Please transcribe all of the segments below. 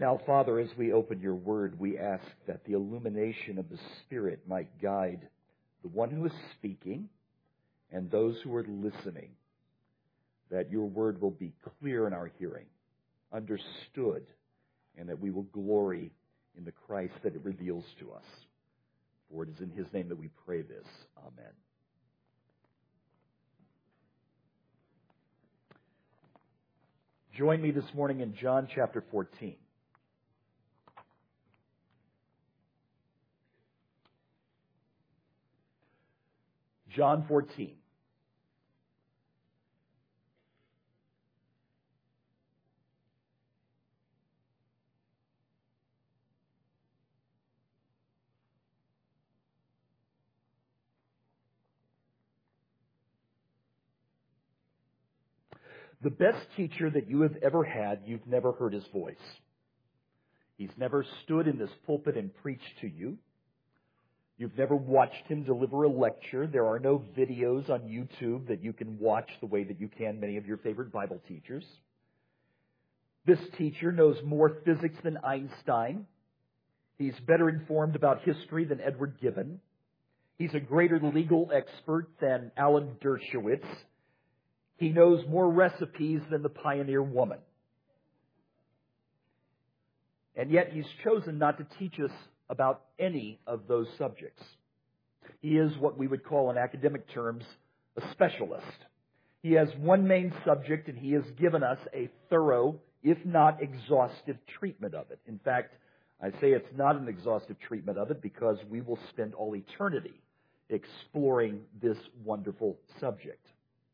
Now, Father, as we open your word, we ask that the illumination of the Spirit might guide the one who is speaking and those who are listening, that your word will be clear in our hearing, understood, and that we will glory in the Christ that it reveals to us. For it is in his name that we pray this. Amen. Join me this morning in John chapter 14. John 14. The best teacher that you have ever had, you've never heard his voice. He's never stood in this pulpit and preached to you. You've never watched him deliver a lecture. There are no videos on YouTube that you can watch the way that you can many of your favorite Bible teachers. This teacher knows more physics than Einstein. He's better informed about history than Edward Gibbon. He's a greater legal expert than Alan Dershowitz. He knows more recipes than the Pioneer Woman. And yet he's chosen not to teach us about any of those subjects. He is what we would call in academic terms a specialist. He has one main subject, and he has given us a thorough, if not exhaustive, treatment of it. In fact, I say it's not an exhaustive treatment of it because we will spend all eternity exploring this wonderful subject.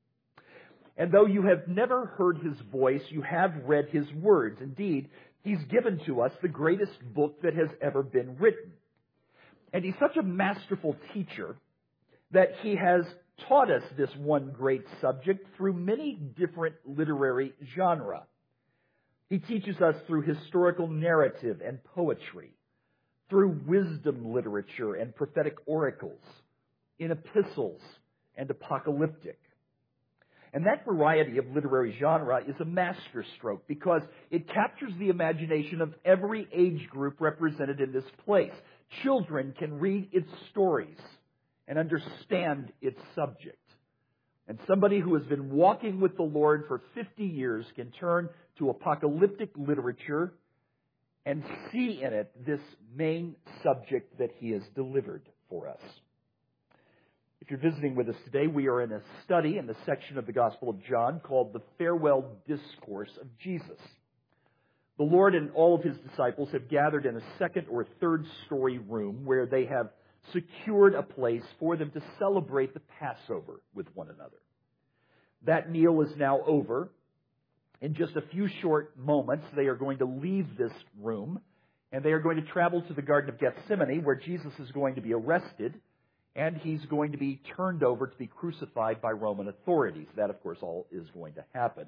And though you have never heard his voice, you have read his words. Indeed, he's given to us the greatest book that has ever been written. And he's such a masterful teacher that he has taught us this one great subject through many different literary genres. He teaches us through historical narrative and poetry, through wisdom literature and prophetic oracles, in epistles and apocalyptic. And that variety of literary genre is a masterstroke because it captures the imagination of every age group represented in this place. Children can read its stories and understand its subject. And somebody who has been walking with the Lord for 50 years can turn to apocalyptic literature and see in it this main subject that he has delivered for us. If you're visiting with us today, we are in a study in the section of the Gospel of John called the Farewell Discourse of Jesus. The Lord and all of his disciples have gathered in a second or third story room where they have secured a place for them to celebrate the Passover with one another. That meal is now over. In just a few short moments, they are going to leave this room and they are going to travel to the Garden of Gethsemane where Jesus is going to be arrested. And he's going to be turned over to be crucified by Roman authorities. That, of course, all is going to happen.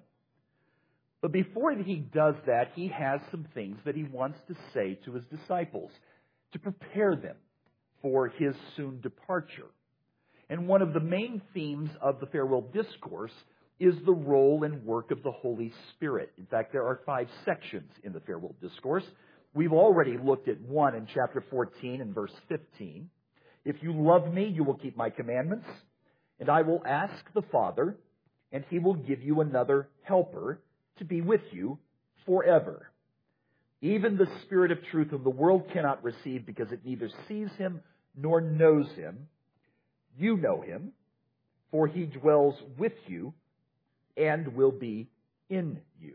But before he does that, he has some things that he wants to say to his disciples to prepare them for his soon departure. And one of the main themes of the farewell discourse is the role and work of the Holy Spirit. In fact, there are 5 sections in the farewell discourse. We've already looked at one in chapter 14 and verse 15. If you love me, you will keep my commandments, and I will ask the Father, and he will give you another helper to be with you forever. Even the Spirit of truth whom the world cannot receive because it neither sees him nor knows him. You know him, for he dwells with you and will be in you.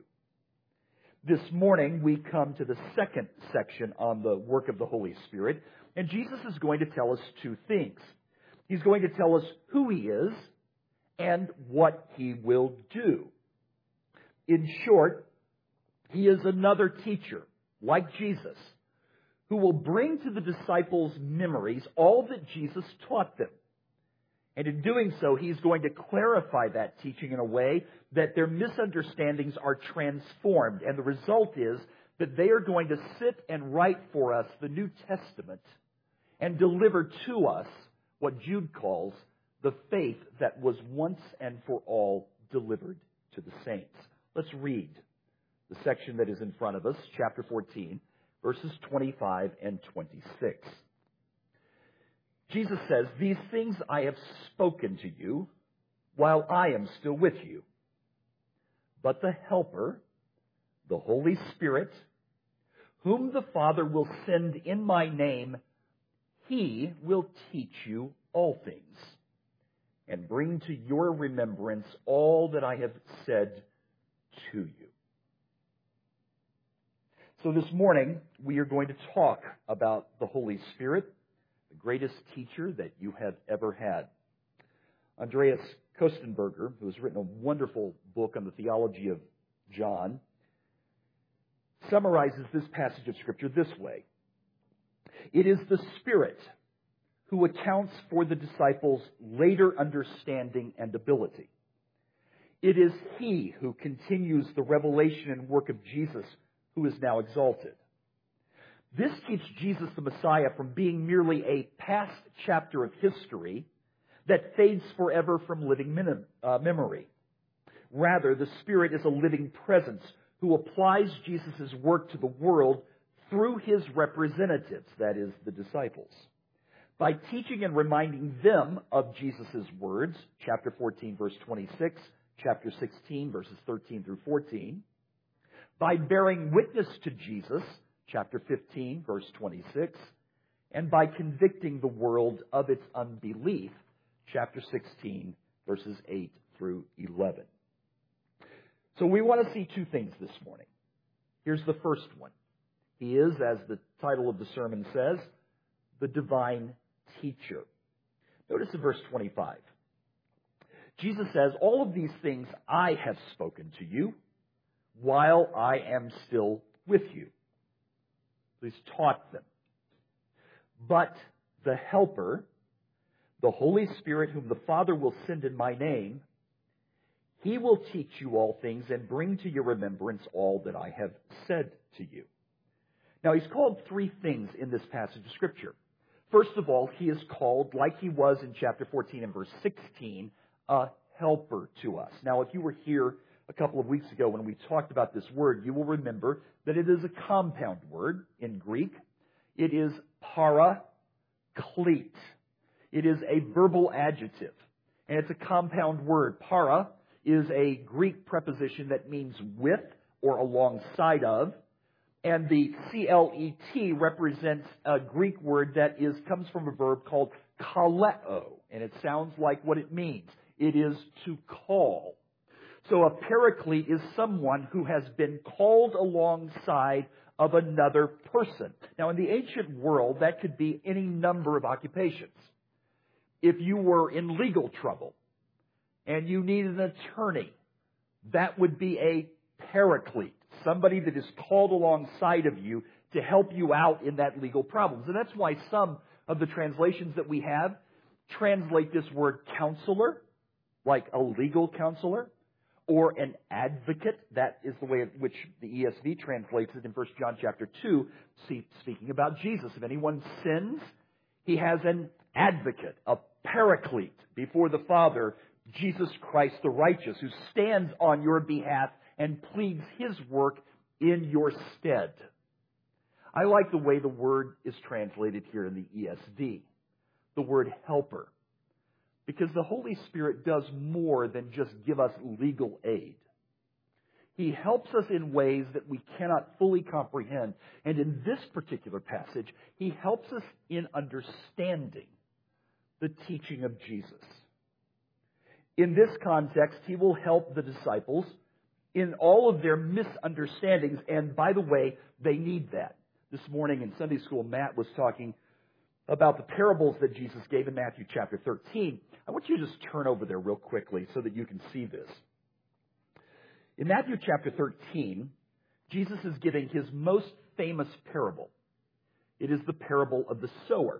This morning, we come to the second section on the work of the Holy Spirit. And Jesus is going to tell us 2 things. He's going to tell us who he is and what he will do. In short, he is another teacher, like Jesus, who will bring to the disciples' memories all that Jesus taught them. And in doing so, he's going to clarify that teaching in a way that their misunderstandings are transformed. And the result is that they are going to sit and write for us the New Testament and deliver to us what Jude calls the faith that was once and for all delivered to the saints. Let's read the section that is in front of us, chapter 14, verses 25 and 26. Jesus says, "These things I have spoken to you while I am still with you. But the Helper, the Holy Spirit, whom the Father will send in my name, He will teach you all things and bring to your remembrance all that I have said to you." So this morning, we are going to talk about the Holy Spirit, the greatest teacher that you have ever had. Andreas Kostenberger, who has written a wonderful book on the theology of John, summarizes this passage of Scripture this way. It is the Spirit who accounts for the disciples' later understanding and ability. It is He who continues the revelation and work of Jesus, who is now exalted. This keeps Jesus the Messiah from being merely a past chapter of history that fades forever from living memory. Rather, the Spirit is a living presence who applies Jesus' work to the world through His representatives, that is, the disciples. By teaching and reminding them of Jesus' words, chapter 14, verse 26, chapter 16, verses 13 through 14, by bearing witness to Jesus, chapter 15, verse 26, and by convicting the world of its unbelief, chapter 16, verses 8 through 11. So we want to see two things this morning. Here's the first one. He is, as the title of the sermon says, the divine teacher. Notice in verse 25. Jesus says, "All of these things I have spoken to you while I am still with you." So He's taught them. "But the Helper, the Holy Spirit, whom the Father will send in my name, He will teach you all things and bring to your remembrance all that I have said to you." Now, He's called three things in this passage of Scripture. First of all, He is called, like He was in chapter 14 and verse 16, a helper to us. Now, if you were here a couple of weeks ago when we talked about this word, you will remember that it is a compound word in Greek. It is paraclete. It is a verbal adjective, and it's a compound word. Para is a Greek preposition that means with or alongside of, and the clet represents a Greek word that comes from a verb called kaleo, and it sounds like what it means. It is to call. So a paraclete is someone who has been called alongside of another person. Now, in the ancient world, that could be any number of occupations. If you were in legal trouble and you needed an attorney, that would be a paraclete, somebody that is called alongside of you to help you out in that legal problems. And that's why some of the translations that we have translate this word counselor, like a legal counselor, or an advocate. That is the way in which the ESV translates it in 1 John chapter 2, speaking about Jesus. If anyone sins, he has an advocate, a paraclete before the Father, Jesus Christ the righteous, who stands on your behalf and pleads His work in your stead. I like the way the word is translated here in the ESV, the word helper, because the Holy Spirit does more than just give us legal aid. He helps us in ways that we cannot fully comprehend. And in this particular passage, He helps us in understanding the teaching of Jesus. In this context, He will help the disciples in all of their misunderstandings. And by the way, they need that. This morning in Sunday school, Matt was talking about the parables that Jesus gave in Matthew chapter 13. I want you to just turn over there real quickly so that you can see this. In Matthew chapter 13, Jesus is giving His most famous parable. It is the parable of the sower.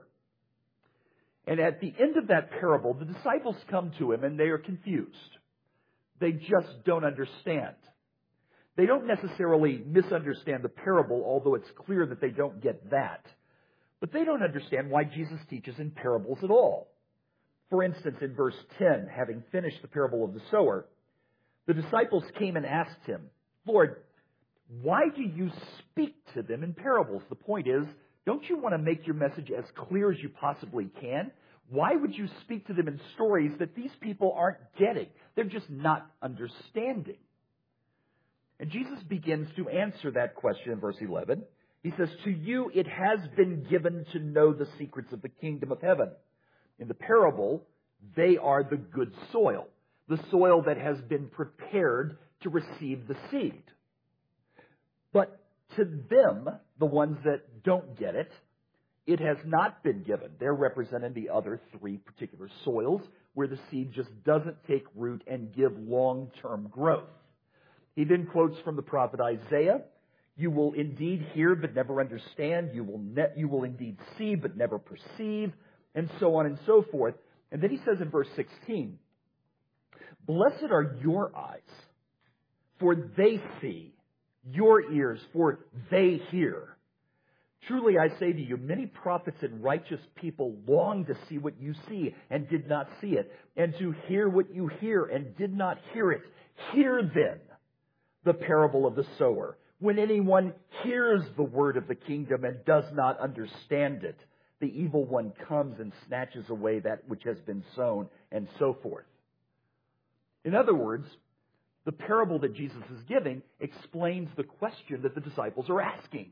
And at the end of that parable, the disciples come to Him and they are confused. They just don't understand. They don't necessarily misunderstand the parable, although it's clear that they don't get that. But they don't understand why Jesus teaches in parables at all. For instance, in verse 10, having finished the parable of the sower, the disciples came and asked Him, "Lord, Why do you speak to them in parables? The point is, don't you want to make your message as clear as you possibly can? Why would you speak to them in stories that these people aren't getting? They're just not understanding. And Jesus begins to answer that question in verse 11. He says, to you it has been given to know the secrets of the kingdom of heaven. In the parable, they are the good soil, the soil that has been prepared to receive the seed. But to them, the ones that don't get it, it has not been given. They're representing the other three particular soils where the seed just doesn't take root and give long-term growth. He then quotes from the prophet Isaiah, you will indeed hear but never understand. You will indeed see but never perceive, and so on and so forth. And then he says in verse 16, blessed are your eyes, for they see, your ears, for they hear. Truly I say to you, many prophets and righteous people long to see what you see and did not see it, and to hear what you hear and did not hear it. Hear then the parable of the sower. When anyone hears the word of the kingdom and does not understand it, the evil one comes and snatches away that which has been sown, and so forth. In other words, the parable that Jesus is giving explains the question that the disciples are asking.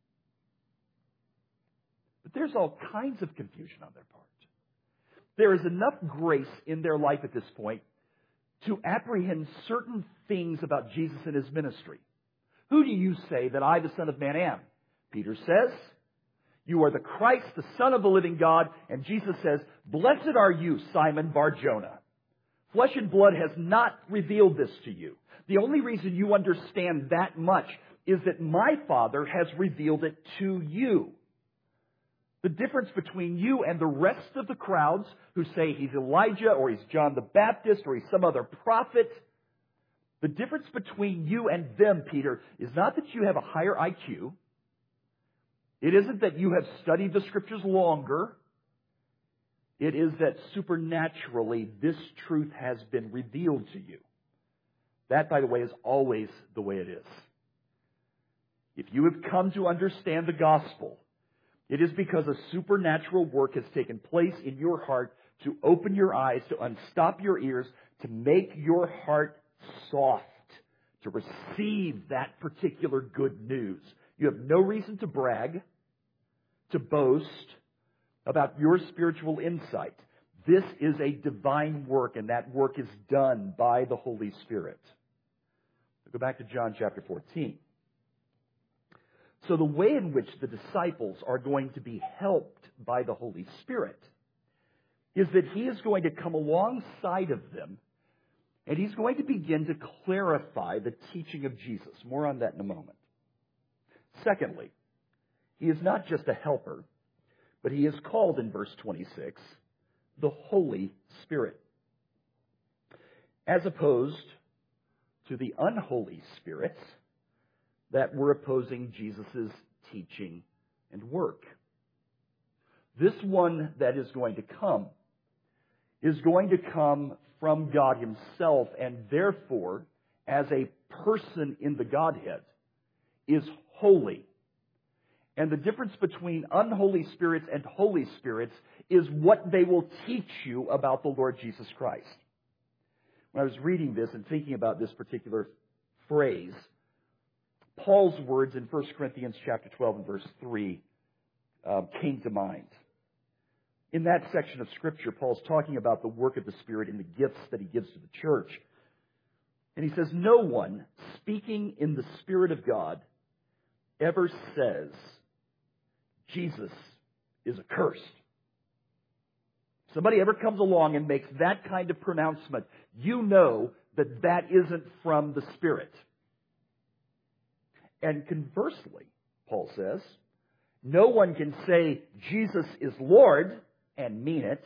But there's all kinds of confusion on their part. There is enough grace in their life at this point to apprehend certain things about Jesus and his ministry. Who do you say that I, the Son of Man, am? Peter says, you are the Christ, the Son of the living God. And Jesus says, blessed are you, Simon Bar-Jonah. Flesh and blood has not revealed this to you. The only reason you understand that much is that my Father has revealed it to you. The difference between you and the rest of the crowds who say he's Elijah or he's John the Baptist or he's some other prophet, the difference between you and them, Peter, is not that you have a higher IQ. It isn't that you have studied the Scriptures longer. It is that supernaturally this truth has been revealed to you. That, by the way, is always the way it is. If you have come to understand the gospel, it is because a supernatural work has taken place in your heart to open your eyes, to unstop your ears, to make your heart soft, to receive that particular good news. You have no reason to brag, to boast about your spiritual insight. This is a divine work, and that work is done by the Holy Spirit. We'll go back to John chapter 14. So the way in which the disciples are going to be helped by the Holy Spirit is that he is going to come alongside of them, and he's going to begin to clarify the teaching of Jesus. More on that in a moment. Secondly, he is not just a helper, but he is called in verse 26, the Holy Spirit, as opposed to the unholy spirits that were opposing Jesus' teaching and work. This one that is going to come from God himself, and therefore, as a person in the Godhead, is holy. And the difference between unholy spirits and holy spirits is what they will teach you about the Lord Jesus Christ. When I was reading this and thinking about this particular phrase, Paul's words in 1 Corinthians chapter 12 and verse 3 came to mind. In that section of Scripture, Paul's talking about the work of the Spirit and the gifts that he gives to the church. And he says, no one speaking in the Spirit of God ever says, Jesus is accursed. Somebody ever comes along and makes that kind of pronouncement, you know that that isn't from the Spirit. And conversely, Paul says, no one can say Jesus is Lord and mean it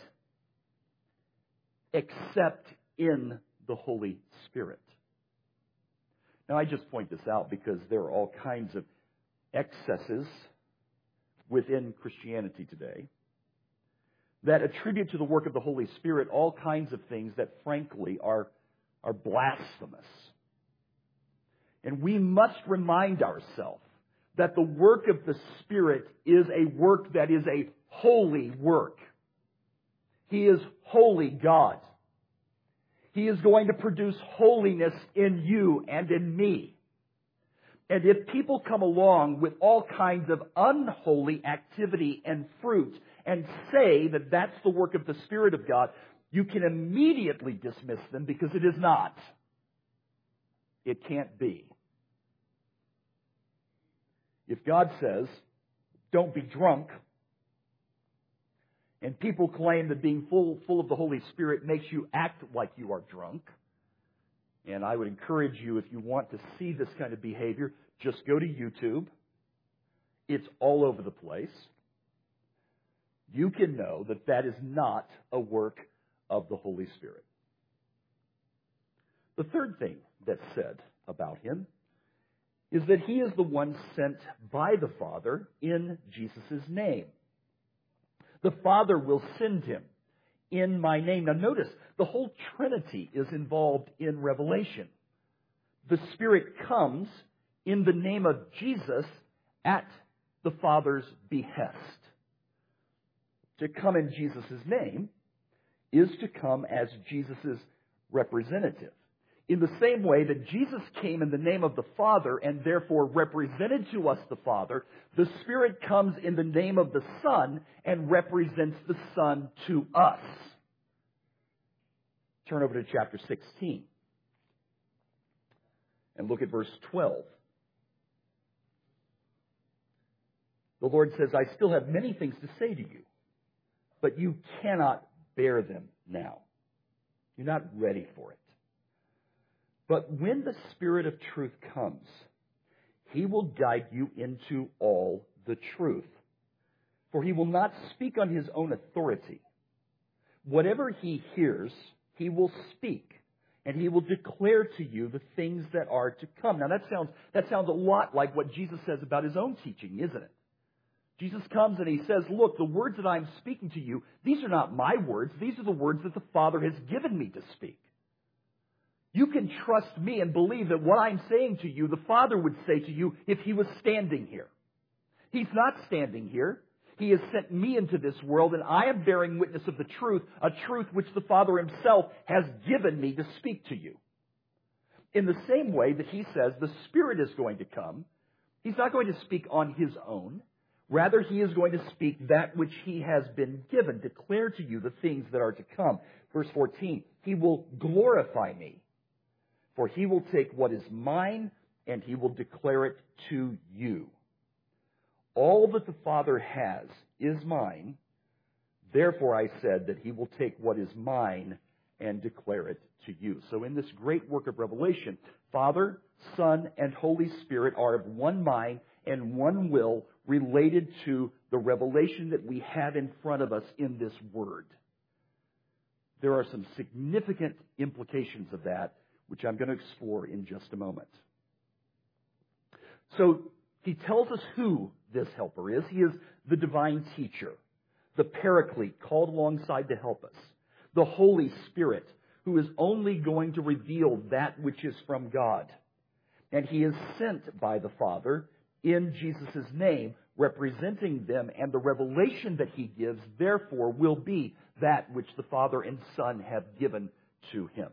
except in the Holy Spirit. Now, I just point this out because there are all kinds of excesses within Christianity today that attribute to the work of the Holy Spirit all kinds of things that, frankly, are blasphemous. And we must remind ourselves that the work of the Spirit is a work that is a holy work. He is holy God. He is going to produce holiness in you and in me. And if people come along with all kinds of unholy activity and fruit and say that that's the work of the Spirit of God, you can immediately dismiss them because it is not. It can't be. If God says, don't be drunk, and people claim that being full of the Holy Spirit makes you act like you are drunk, and I would encourage you, if you want to see this kind of behavior, just go to YouTube. It's all over the place. You can know that that is not a work of the Holy Spirit. The third thing that's said about him is that he is the one sent by the Father in Jesus' name. The Father will send him in my name. Now notice, the whole Trinity is involved in Revelation. The Spirit comes in the name of Jesus at the Father's behest. To come in Jesus' name is to come as Jesus' representative. In the same way that Jesus came in the name of the Father and therefore represented to us the Father, the Spirit comes in the name of the Son and represents the Son to us. Turn over to chapter 16 and look at verse 12. The Lord says, I still have many things to say to you, but you cannot bear them now. You're not ready for it. But when the Spirit of truth comes, He will guide you into all the truth. For He will not speak on His own authority. Whatever He hears, He will speak, and He will declare to you the things that are to come. Now that sounds a lot like what Jesus says about His own teaching, isn't it? Jesus comes and He says, look, the words that I'm speaking to you, these are not my words. These are the words that the Father has given me to speak. You can trust me and believe that what I'm saying to you, the Father would say to you if He was standing here. He's not standing here. He has sent me into this world, and I am bearing witness of the truth, a truth which the Father Himself has given me to speak to you. In the same way that He says the Spirit is going to come, He's not going to speak on His own. Rather, He is going to speak that which He has been given, declare to you the things that are to come. Verse 14, He will glorify me. For He will take what is mine, and He will declare it to you. All that the Father has is mine. Therefore I said that He will take what is mine and declare it to you. So in this great work of revelation, Father, Son, and Holy Spirit are of one mind and one will related to the revelation that we have in front of us in this Word. There are some significant implications of that, which I'm going to explore in just a moment. So He tells us who this helper is. He is the divine teacher, the paraclete called alongside to help us, the Holy Spirit who is only going to reveal that which is from God. And He is sent by the Father in Jesus' name, representing them, and the revelation that He gives, therefore, will be that which the Father and Son have given to Him.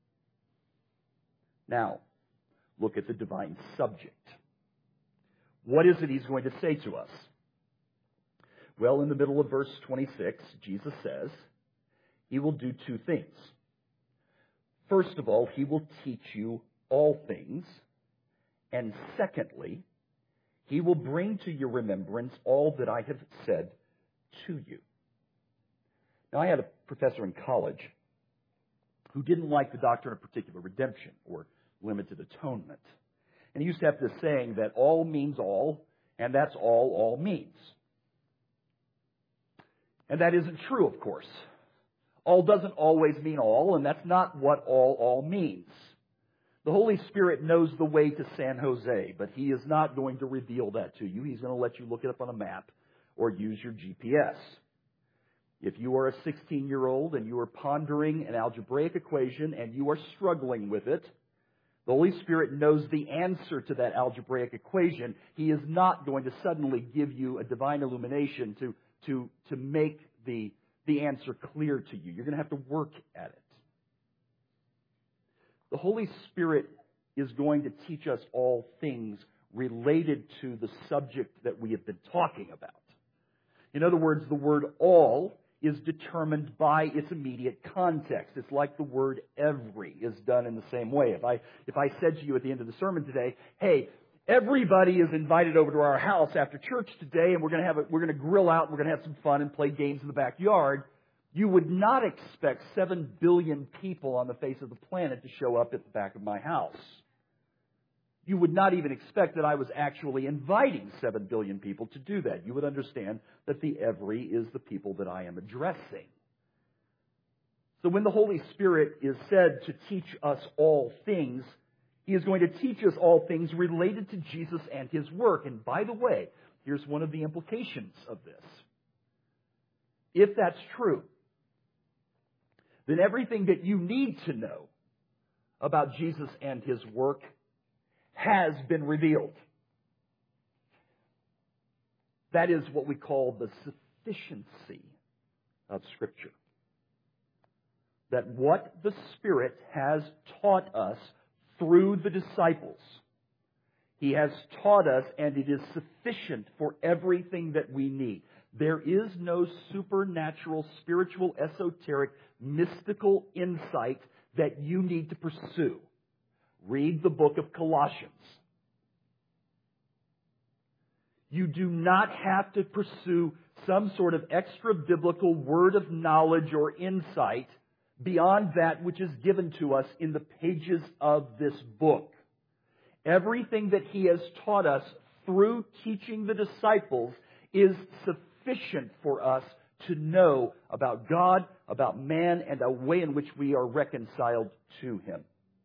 Now, look at the divine subject. What is it He's going to say to us? Well, in the middle of verse 26, Jesus says, He will do two things. First of all, He will teach you all things. And secondly, He will bring to your remembrance all that I have said to you. Now, I had a professor in college who didn't like the doctrine of particular redemption or limited atonement. And he used to have this saying that all means all, and that's all means. And that isn't true, of course. All doesn't always mean all, and that's not what all means. The Holy Spirit knows the way to San Jose, but He is not going to reveal that to you. He's going to let you look it up on a map or use your GPS. If you are a 16-year-old and you are pondering an algebraic equation and you are struggling with it, The Holy Spirit knows the answer to that algebraic equation. He is not going to suddenly give you a divine illumination to make the answer clear to you. You're going to have to work at it. The Holy Spirit is going to teach us all things related to the subject that we have been talking about. In other words, the word all is determined by its immediate context. It's like the word every is done in the same way. If I said to you at the end of the sermon today, hey, everybody is invited over to our house after church today, and we're going to grill out, and we're going to have some fun and play games in the backyard, you would not expect 7 billion people on the face of the planet to show up at the back of my house. You would not even expect that I was actually inviting 7 billion people to do that. You would understand that the every is the people that I am addressing. So when the Holy Spirit is said to teach us all things, He is going to teach us all things related to Jesus and His work. And by the way, here's one of the implications of this. If that's true, then everything that you need to know about Jesus and His work has been revealed. That is what we call the sufficiency of Scripture. That what the Spirit has taught us through the disciples, He has taught us, and it is sufficient for everything that we need. There is no supernatural, spiritual, esoteric, mystical insight that you need to pursue. Read the book of Colossians. You do not have to pursue some sort of extra biblical word of knowledge or insight beyond that which is given to us in the pages of this book. Everything that He has taught us through teaching the disciples is sufficient for us to know about God, about man, and a way in which we are reconciled to Him.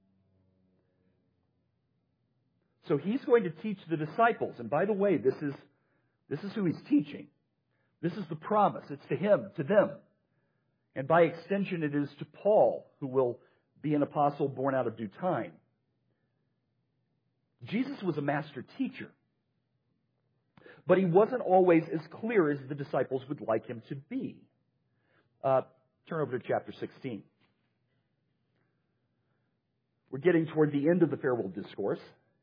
So He's going to teach the disciples. And by the way, this is who He's teaching. This is the promise. It's to Him, to them. And by extension, it is to Paul, who will be an apostle born out of due time. Jesus was a master teacher. But He wasn't always as clear as the disciples would like Him to be. Turn over to chapter 16. We're getting toward the end of the farewell discourse.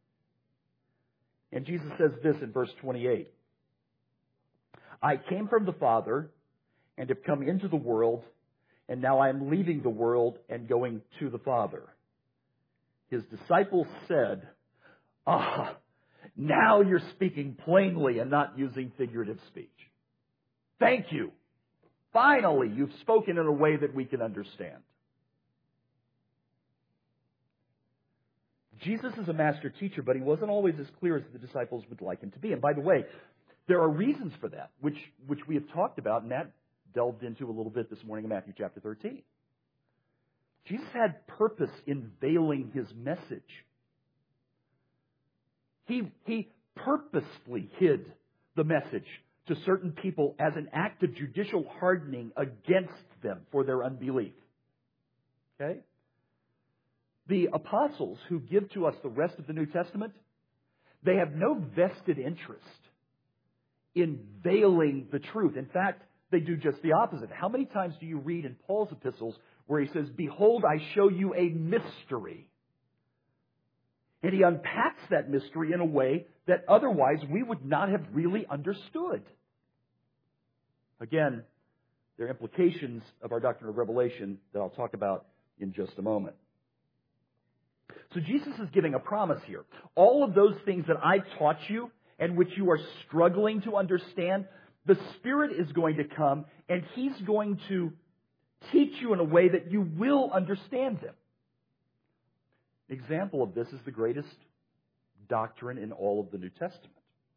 And Jesus says this in verse 28. I came from the Father and have come into the world, and now I am leaving the world and going to the Father. His disciples said, now you're speaking plainly and not using figurative speech. Thank you. Finally, you've spoken in a way that we can understand. Jesus is a master teacher, but He wasn't always as clear as the disciples would like Him to be. And by the way, there are reasons for that, which we have talked about, and Matt delved into a little bit this morning in Matthew chapter 13. Jesus had purpose in veiling His message. He purposefully hid the message to certain people as an act of judicial hardening against them for their unbelief. Okay? The apostles who give to us the rest of the New Testament, they have no vested interest in veiling the truth. In fact, they do just the opposite. How many times do you read in Paul's epistles where he says, behold, I show you a mystery? And he unpacks that mystery in a way that otherwise we would not have really understood. Again, there are implications of our doctrine of revelation that I'll talk about in just a moment. So Jesus is giving a promise here. All of those things that I taught you and which you are struggling to understand, the Spirit is going to come and He's going to teach you in a way that you will understand them. An example of this is the greatest doctrine in all of the New Testament.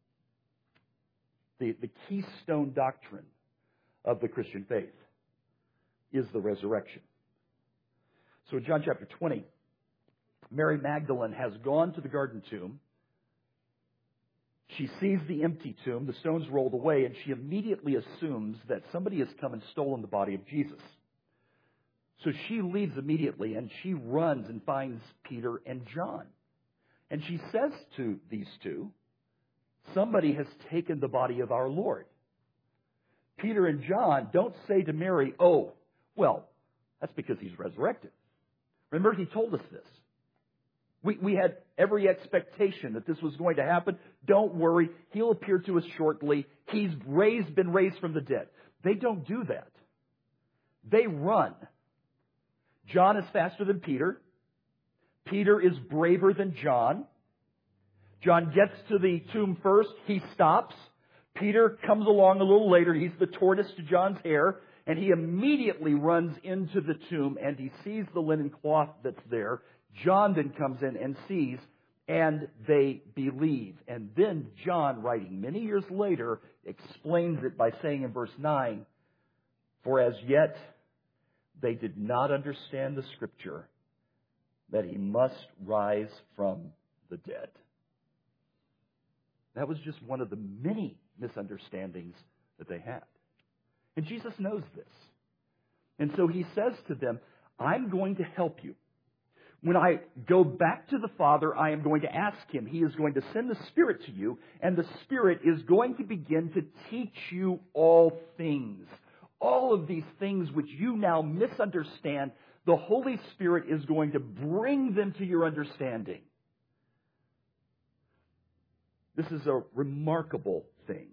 The keystone doctrine of the Christian faith is the resurrection. So in John chapter 20, Mary Magdalene has gone to the garden tomb. She sees the empty tomb, the stones rolled away, and she immediately assumes that somebody has come and stolen the body of Jesus. So she leaves immediately, and she runs and finds Peter and John. And she says to these two, "Somebody has taken the body of our Lord." Peter and John don't say to Mary, "Oh, well, that's because he's resurrected." Remember, he told us this. We had every expectation that this was going to happen. Don't worry, he'll appear to us shortly. He's been raised from the dead. They don't do that. They run. John is faster than Peter. Peter is braver than John. John gets to the tomb first. He stops. Peter comes along a little later. He's the tortoise to John's hare. And he immediately runs into the tomb and he sees the linen cloth that's there. John then comes in and sees, and they believe. And then John, writing many years later, explains it by saying in verse 9, "For as yet they did not understand the Scripture, that he must rise from the dead." That was just one of the many misunderstandings that they had. And Jesus knows this. And so he says to them, "I'm going to help you. When I go back to the Father, I am going to ask him. He is going to send the Spirit to you, and the Spirit is going to begin to teach you all things. All of these things which you now misunderstand, the Holy Spirit is going to bring them to your understanding." This is a remarkable thing.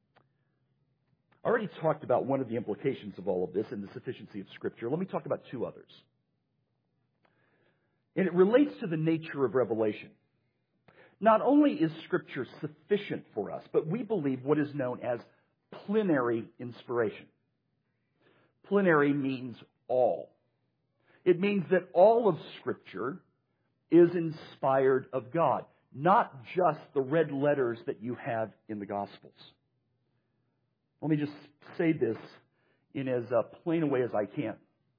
I already talked about one of the implications of all of this in the sufficiency of Scripture. Let me talk about two others. And it relates to the nature of revelation. Not only is Scripture sufficient for us, but we believe what is known as plenary inspiration. Plenary means all. It means that all of Scripture is inspired of God, not just the red letters that you have in the Gospels. Let me just say this in as plain a way as I can.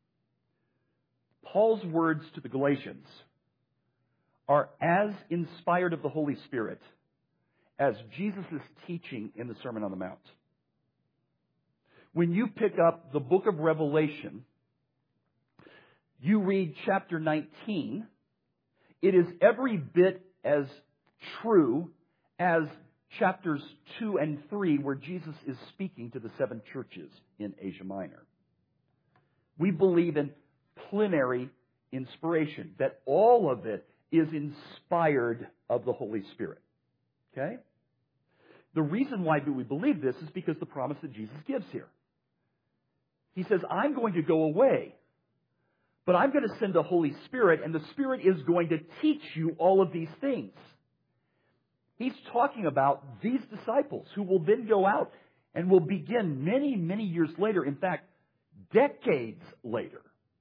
Paul's words to the Galatians are as inspired of the Holy Spirit as Jesus' teaching in the Sermon on the Mount. When you pick up the book of Revelation, you read chapter 19, it is every bit as true as chapters 2 and 3, where Jesus is speaking to the 7 churches in Asia Minor. We believe in plenary inspiration, that all of it is inspired of the Holy Spirit. Okay? The reason why we believe this is because the promise that Jesus gives here. He says, "I'm going to go away, but I'm going to send the Holy Spirit, and the Spirit is going to teach you all of these things." He's talking about these disciples who will then go out and will begin many, many years later, in fact, decades later.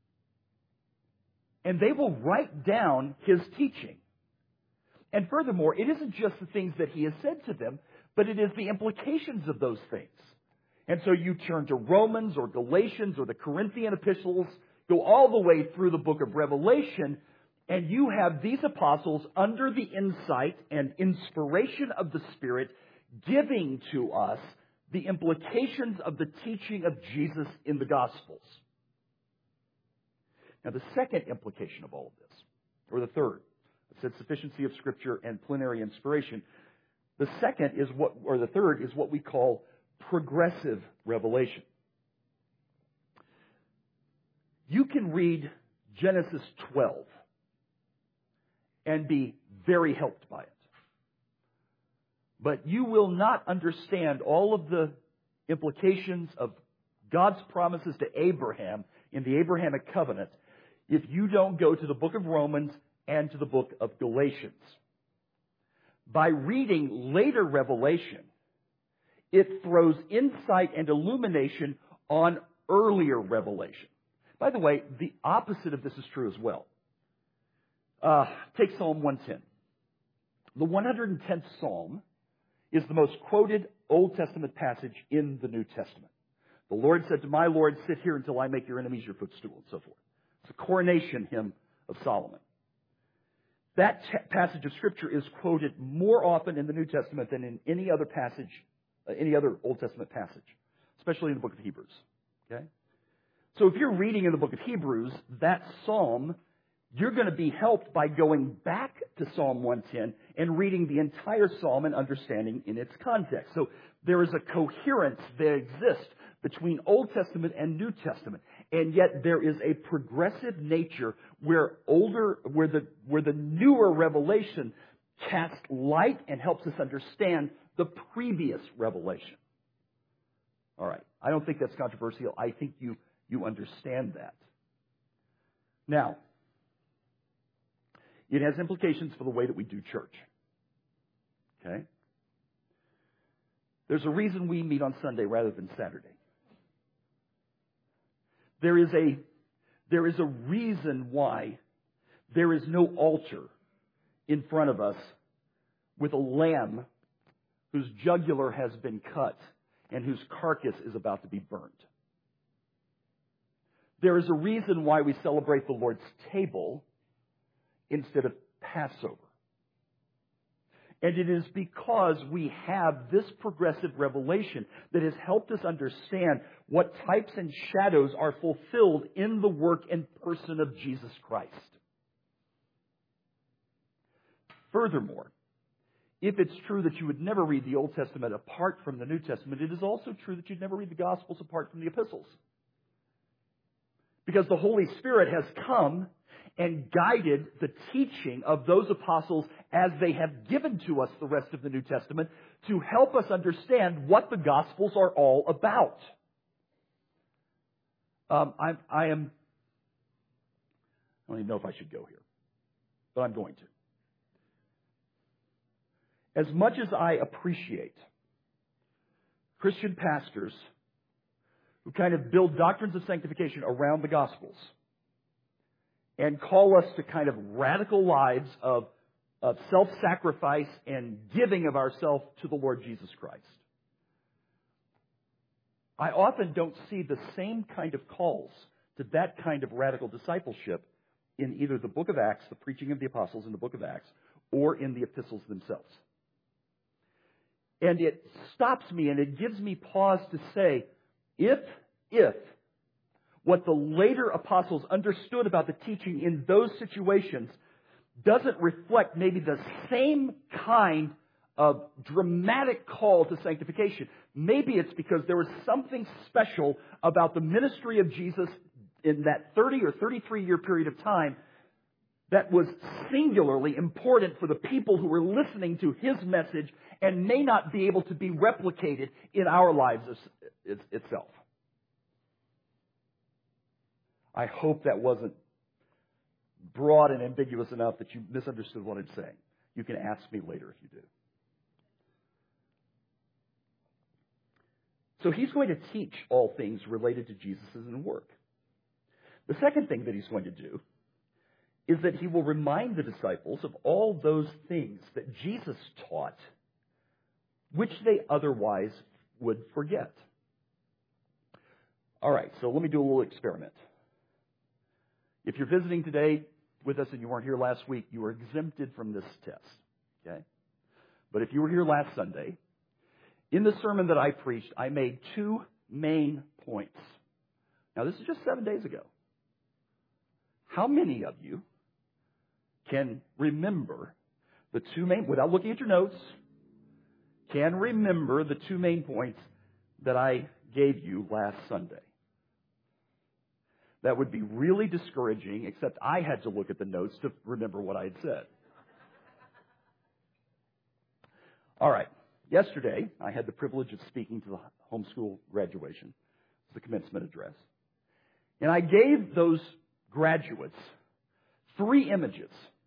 And they will write down his teaching. And furthermore, it isn't just the things that he has said to them, but it is the implications of those things. And so you turn to Romans or Galatians or the Corinthian epistles, go all the way through the book of Revelation, and you have these apostles under the insight and inspiration of the Spirit giving to us the implications of the teaching of Jesus in the Gospels. Now, the second implication of all of this, or the third, I said sufficiency of Scripture and plenary inspiration. The third is what we call progressive revelation. You can read Genesis 12 and be very helped by it. But you will not understand all of the implications of God's promises to Abraham in the Abrahamic covenant if you don't go to the book of Romans and to the book of Galatians. By reading later Revelation, it throws insight and illumination on earlier revelation. By the way, the opposite of this is true as well. Take Psalm 110. The 110th Psalm is the most quoted Old Testament passage in the New Testament. The Lord said to my Lord, "Sit here until I make your enemies your footstool," and so forth. It's a coronation hymn of Solomon. That passage of Scripture is quoted more often in the New Testament than in any other passage, any other Old Testament passage, especially in the book of Hebrews. Okay? So if you're reading in the book of Hebrews, that psalm, you're going to be helped by going back to Psalm 110 and reading the entire psalm and understanding in its context. So there is a coherence that exists between Old Testament and New Testament. And yet there is a progressive nature where the newer revelation casts light and helps us understand the previous revelation. All right. I don't think that's controversial. I think you understand that. Now, it has implications for the way that we do church. Okay? There's a reason we meet on Sunday rather than Saturday. There is a reason why there is no altar in front of us with a lamb whose jugular has been cut and whose carcass is about to be burned. There is a reason why we celebrate the Lord's table instead of Passover. And it is because we have this progressive revelation that has helped us understand what types and shadows are fulfilled in the work and person of Jesus Christ. Furthermore, if it's true that you would never read the Old Testament apart from the New Testament, it is also true that you'd never read the Gospels apart from the epistles. Because the Holy Spirit has come and guided the teaching of those apostles as they have given to us the rest of the New Testament to help us understand what the Gospels are all about. I don't even know if I should go here, but I'm going to. As much as I appreciate Christian pastors who kind of build doctrines of sanctification around the Gospels and call us to kind of radical lives of self-sacrifice and giving of ourselves to the Lord Jesus Christ, I often don't see the same kind of calls to that kind of radical discipleship in either the book of Acts, the preaching of the apostles in the book of Acts, or in the epistles themselves. And it stops me and it gives me pause to say, if what the later apostles understood about the teaching in those situations doesn't reflect maybe the same kind of dramatic call to sanctification, maybe it's because there was something special about the ministry of Jesus in that 30 or 33-year period of time that was singularly important for the people who were listening to his message and may not be able to be replicated in our lives itself. I hope that wasn't broad and ambiguous enough that you misunderstood what I'm saying. You can ask me later if you do. So he's going to teach all things related to Jesus' work. The second thing that he's going to do is that he will remind the disciples of all those things that Jesus taught, which they otherwise would forget. All right, so let me do a little experiment. If you're visiting today with us and you weren't here last week, you are exempted from this test. Okay? But if you were here last Sunday, in the sermon that I preached, I made two main points. Now, this is just 7 days ago. How many of you can remember the two main, without looking at your notes, can remember the two main points that I gave you last Sunday? That would be really discouraging, except I had to look at the notes to remember what I had said. All right. Yesterday, I had the privilege of speaking to the homeschool graduation, the commencement address. And I gave those graduates three images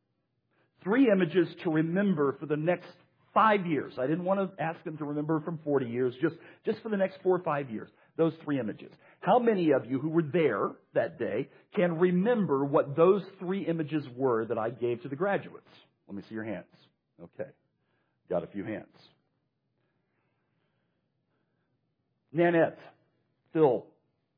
to remember for the next 5 years. I didn't want to ask them to remember from 40 years, just for the next 4 or 5 years. Those three images. How many of you who were there that day can remember what those three images were that I gave to the graduates? Let me see your hands. Okay. Got a few hands. Nanette, Phil,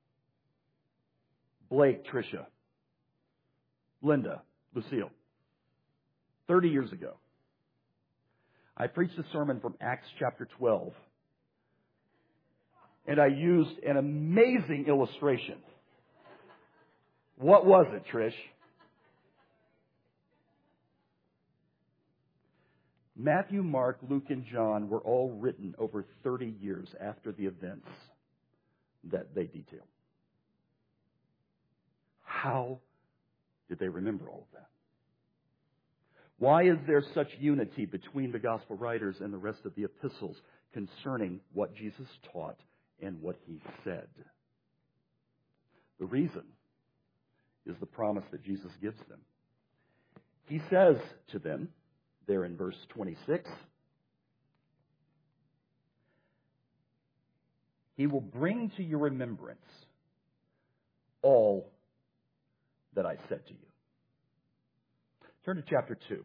Blake, Tricia, Linda, Lucille. 30 years ago, I preached a sermon from Acts chapter 12. And I used an amazing illustration What was it, Trish? Matthew, Mark, Luke, and John were all written over 30 years after the events that they detail. How did they remember all of that? Why is there such unity between the gospel writers and the rest of the epistles concerning what Jesus taught and what he said? The reason is the promise that Jesus gives them. He says to them, there in verse 26, He will bring to your remembrance all that I said to you. Turn to chapter 2.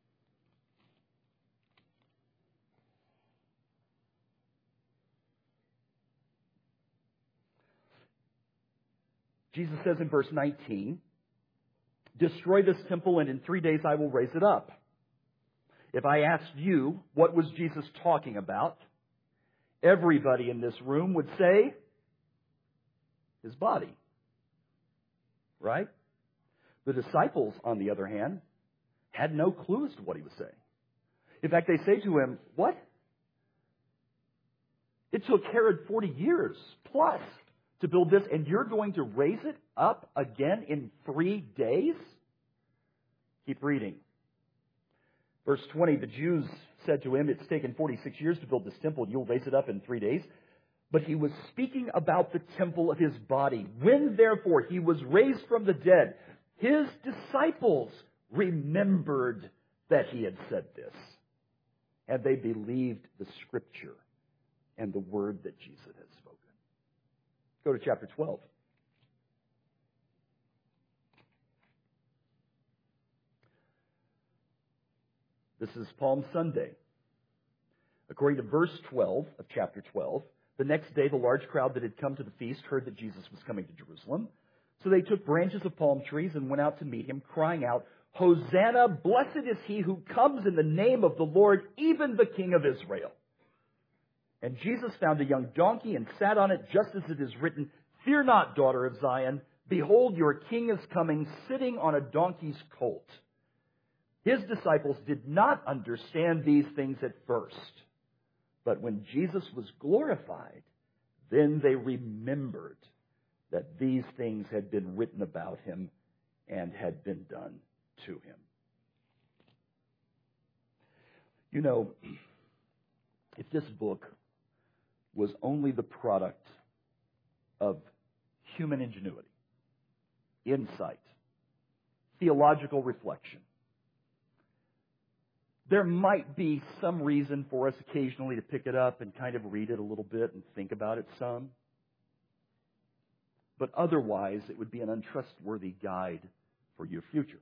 Jesus says in verse 19, destroy this temple and in 3 days I will raise it up. If I asked you what was Jesus talking about, everybody in this room would say his body. Right? The disciples, on the other hand, had no clue as to what he was saying. In fact, they say to him, what? It took Herod 40 years plus to build this, and you're going to raise it up again in 3 days? Keep reading. Verse 20, the Jews said to him, it's taken 46 years to build this temple, and you'll raise it up in 3 days. But he was speaking about the temple of his body. When, therefore, he was raised from the dead, his disciples remembered that he had said this. And they believed the Scripture and the word that Jesus had spoken. Go to chapter 12. This is Palm Sunday. According to verse 12 of chapter 12, the next day the large crowd that had come to the feast heard that Jesus was coming to Jerusalem. So they took branches of palm trees and went out to meet him, crying out, Hosanna, blessed is he who comes in the name of the Lord, even the King of Israel. And Jesus found a young donkey and sat on it, just as it is written, Fear not, daughter of Zion. Behold, your king is coming, sitting on a donkey's colt. His disciples did not understand these things at first. But when Jesus was glorified, then they remembered that these things had been written about him and had been done to him. You know, if this book was only the product of human ingenuity, insight, theological reflection, there might be some reason for us occasionally to pick it up and kind of read it a little bit and think about it some. But otherwise, it would be an untrustworthy guide for your future.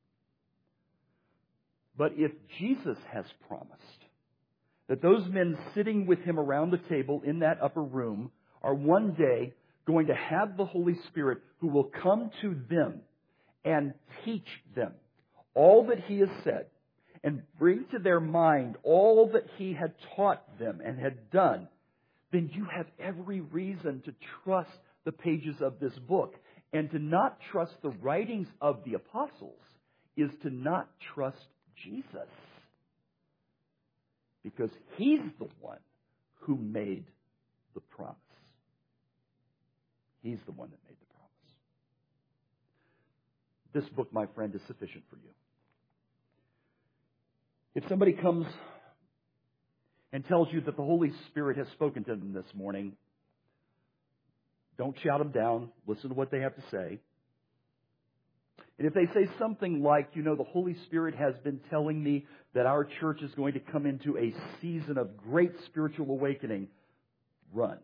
But if Jesus has promised that those men sitting with him around the table in that upper room are one day going to have the Holy Spirit who will come to them and teach them all that he has said, and bring to their mind all that he had taught them and had done, then you have every reason to trust the pages of this book. And to not trust the writings of the apostles is to not trust Jesus. Because he's the one who made the promise. He's the one that made the promise. This book, my friend, is sufficient for you. If somebody comes and tells you that the Holy Spirit has spoken to them this morning, don't shout them down. Listen to what they have to say. And if they say something like, you know, the Holy Spirit has been telling me that our church is going to come into a season of great spiritual awakening, run.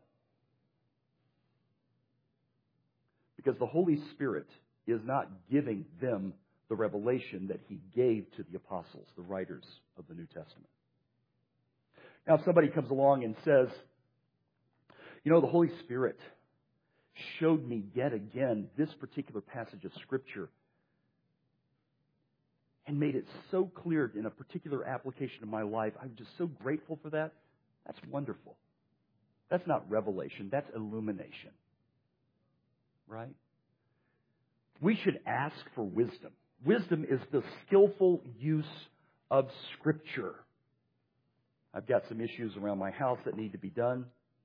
Because the Holy Spirit is not giving them the revelation that he gave to the apostles, the writers of the New Testament. Now, if somebody comes along and says, you know, the Holy Spirit showed me yet again this particular passage of Scripture and made it so clear in a particular application of my life, I'm just so grateful for that. That's wonderful. That's not revelation, that's illumination. Right? We should ask for wisdom. Wisdom is the skillful use of Scripture. I've got some issues around my house that need to be done.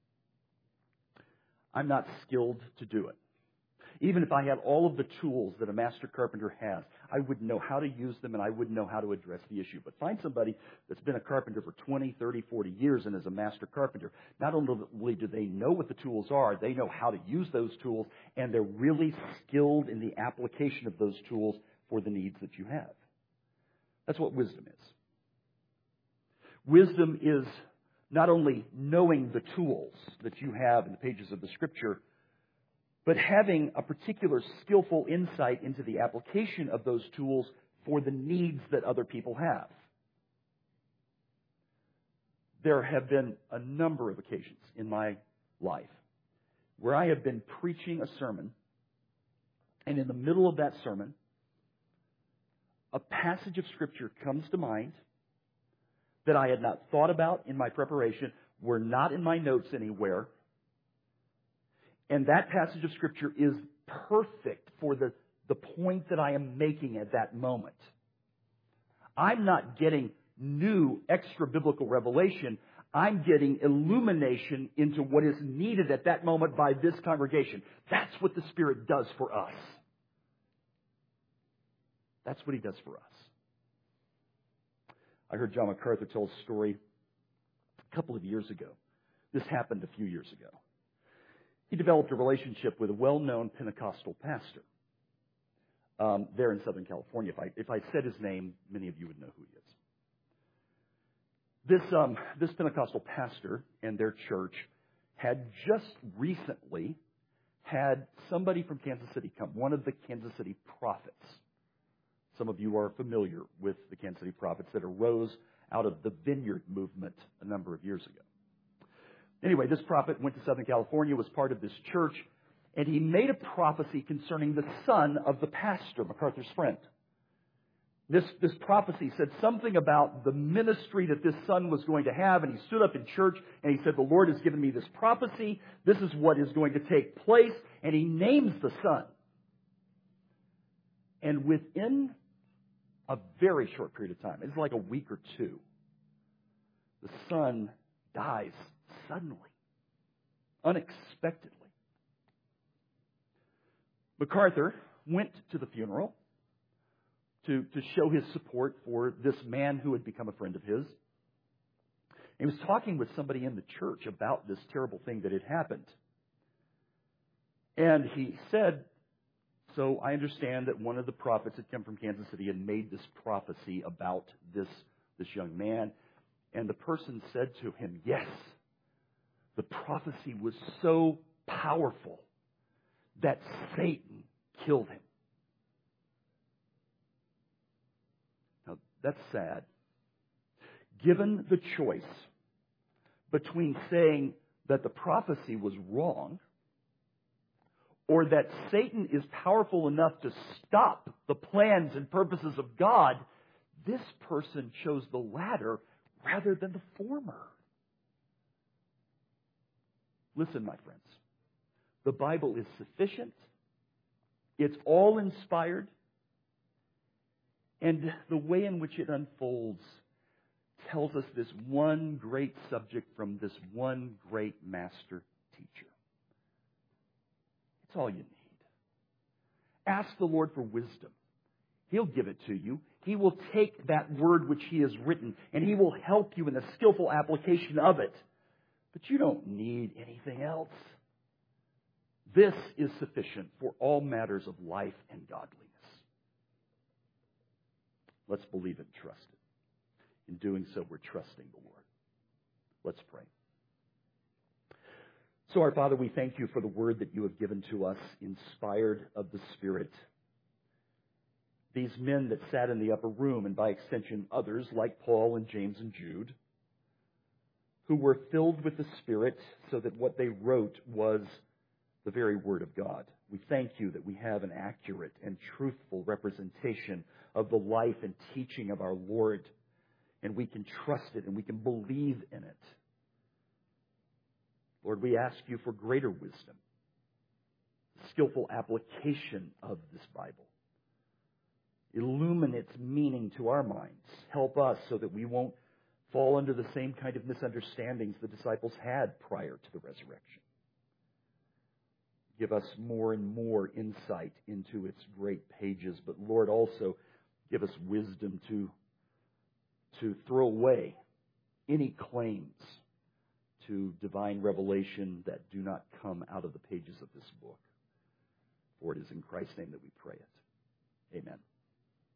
I'm not skilled to do it. Even if I had all of the tools that a master carpenter has, I wouldn't know how to use them and I wouldn't know how to address the issue. But find somebody that's been a carpenter for 20, 30, 40 years and is a master carpenter. Not only do they know what the tools are, they know how to use those tools, and they're really skilled in the application of those tools for the needs that you have. That's what wisdom is. Wisdom is not only knowing the tools that you have in the pages of the Scripture, but having a particular skillful insight into the application of those tools for the needs that other people have. There have been a number of occasions in my life where I have been preaching a sermon, and in the middle of that sermon, a passage of Scripture comes to mind that I had not thought about in my preparation, were not in my notes anywhere. And that passage of Scripture is perfect for the point that I am making at that moment. I'm not getting new extra biblical revelation. I'm getting illumination into what is needed at that moment by this congregation. That's what the Spirit does for us. That's what He does for us. I heard John MacArthur tell a story a couple of years ago. This happened a few years ago. He developed a relationship with a well-known Pentecostal pastor there in Southern California. If I said his name, many of you would know who he is. This Pentecostal pastor and their church had just recently had somebody from Kansas City come, one of the Kansas City prophets. Some of you are familiar with the Kansas City prophets that arose out of the Vineyard movement a number of years ago. Anyway, this prophet went to Southern California, was part of this church, and he made a prophecy concerning the son of the pastor, MacArthur's friend. This prophecy said something about the ministry that this son was going to have, and he stood up in church and he said, "The Lord has given me this prophecy. This is what is going to take place," and he names the son. And within a very short period of time, it's like a week or two, the son dies suddenly, unexpectedly. MacArthur went to the funeral to show his support for this man who had become a friend of his. He was talking with somebody in the church about this terrible thing that had happened. And he said, "So I understand that one of the prophets had come from Kansas City and made this prophecy about this young man." And the person said to him, "Yes, the prophecy was so powerful that Satan killed him." Now, that's sad. Given the choice between saying that the prophecy was wrong or that Satan is powerful enough to stop the plans and purposes of God, this person chose the latter rather than the former. Listen, my friends. The Bible is sufficient. It's all inspired. And the way in which it unfolds tells us this one great subject from this one great master teacher. It's all you need. Ask the Lord for wisdom. He'll give it to you. He will take that word which He has written, and He will help you in the skillful application of it. But you don't need anything else. This is sufficient for all matters of life and godliness. Let's believe it and trust it. In doing so, we're trusting the Lord. Let's pray. So, our Father, we thank You for the word that You have given to us, inspired of the Spirit. These men that sat in the upper room, and by extension others like Paul and James and Jude, who were filled with the Spirit so that what they wrote was the very Word of God. We thank You that we have an accurate and truthful representation of the life and teaching of our Lord, and we can trust it and we can believe in it. Lord, we ask You for greater wisdom, skillful application of this Bible. Illumine its meaning to our minds. Help us so that we won't fall under the same kind of misunderstandings the disciples had prior to the resurrection. Give us more and more insight into its great pages, but Lord, also give us wisdom to throw away any claims to divine revelation that do not come out of the pages of this book. For it is in Christ's name that we pray it. Amen.